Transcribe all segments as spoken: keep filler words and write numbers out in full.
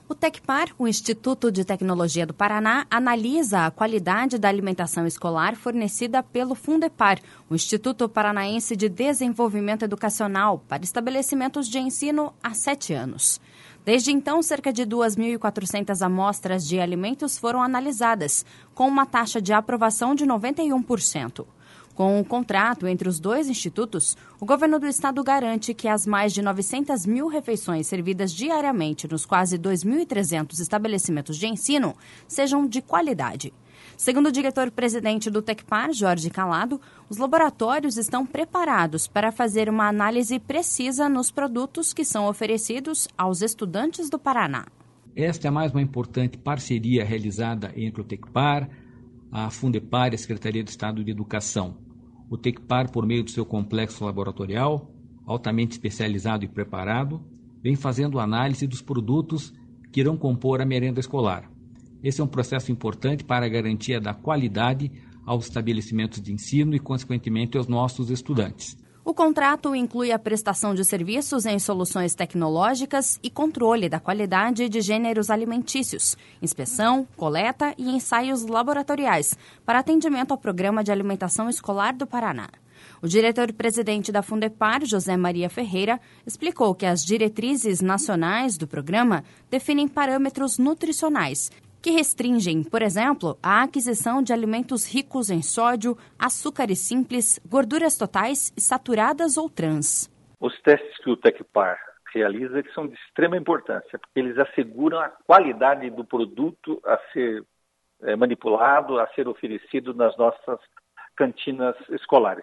O Tecpar, o Instituto de Tecnologia do Paraná, analisa a qualidade da alimentação escolar fornecida pelo Fundepar, o Instituto Paranaense de Desenvolvimento Educacional, para estabelecimentos de ensino há sete anos. Desde então, cerca de duas mil e quatrocentas amostras de alimentos foram analisadas, com uma taxa de aprovação de noventa e um por cento. Com o contrato entre os dois institutos, o governo do estado garante que as mais de novecentas mil refeições servidas diariamente nos quase dois mil e trezentos estabelecimentos de ensino sejam de qualidade. Segundo o diretor-presidente do Tecpar, Jorge Calado, os laboratórios estão preparados para fazer uma análise precisa nos produtos que são oferecidos aos estudantes do Paraná. Esta é mais uma importante parceria realizada entre o Tecpar, a Fundepar e a Secretaria de Estado de Educação. O Tecpar, por meio do seu complexo laboratorial, altamente especializado e preparado, vem fazendo análise dos produtos que irão compor a merenda escolar. Esse é um processo importante para a garantia da qualidade aos estabelecimentos de ensino e, consequentemente, aos nossos estudantes. O contrato inclui a prestação de serviços em soluções tecnológicas e controle da qualidade de gêneros alimentícios, inspeção, coleta e ensaios laboratoriais para atendimento ao Programa de Alimentação Escolar do Paraná. O diretor-presidente da Fundepar, José Maria Ferreira, explicou que as diretrizes nacionais do programa definem parâmetros nutricionais que restringem, por exemplo, a aquisição de alimentos ricos em sódio, açúcares simples, gorduras totais e saturadas ou trans. Os testes que o Tecpar realiza eles são de extrema importância, porque eles asseguram a qualidade do produto a ser é, manipulado, a ser oferecido nas nossas cantinas escolares.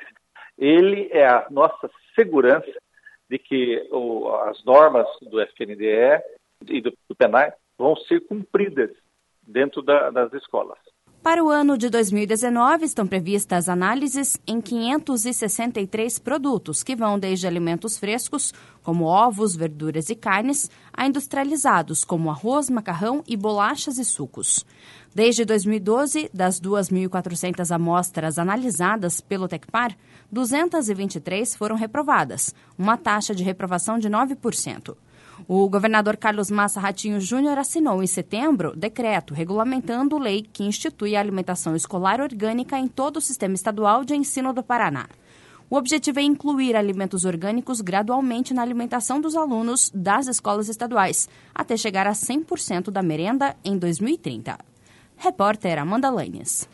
Ele é a nossa segurança de que o, as normas do F N D E e do, do P N A E vão ser cumpridas dentro da, das escolas. Para o ano de dois mil e dezenove, estão previstas análises em quinhentos e sessenta e três produtos, que vão desde alimentos frescos, como ovos, verduras e carnes, a industrializados, como arroz, macarrão e bolachas e sucos. Desde dois mil e doze, das duas mil e quatrocentas amostras analisadas pelo Tecpar, duzentas e vinte e três foram reprovadas, uma taxa de reprovação de nove por cento. O governador Carlos Massa Ratinho Júnior assinou em setembro decreto regulamentando lei que institui a alimentação escolar orgânica em todo o sistema estadual de ensino do Paraná. O objetivo é incluir alimentos orgânicos gradualmente na alimentação dos alunos das escolas estaduais, até chegar a cem por cento da merenda em dois mil e trinta. Repórter Amanda Lanes.